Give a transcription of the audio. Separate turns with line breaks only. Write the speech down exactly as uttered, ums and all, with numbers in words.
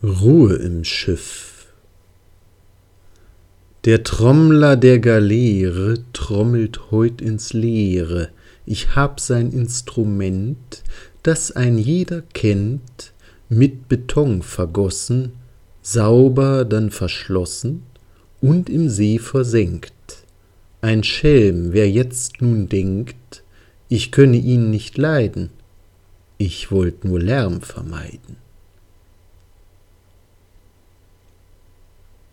Ruhe im Schiff. Der Trommler der Galeere trommelt heut ins Leere. Ich hab sein Instrument, das ein jeder kennt, mit Beton vergossen, sauber dann verschlossen und im See versenkt. Ein Schelm, wer jetzt nun denkt, ich könne ihn nicht leiden. Ich wollt nur Lärm vermeiden.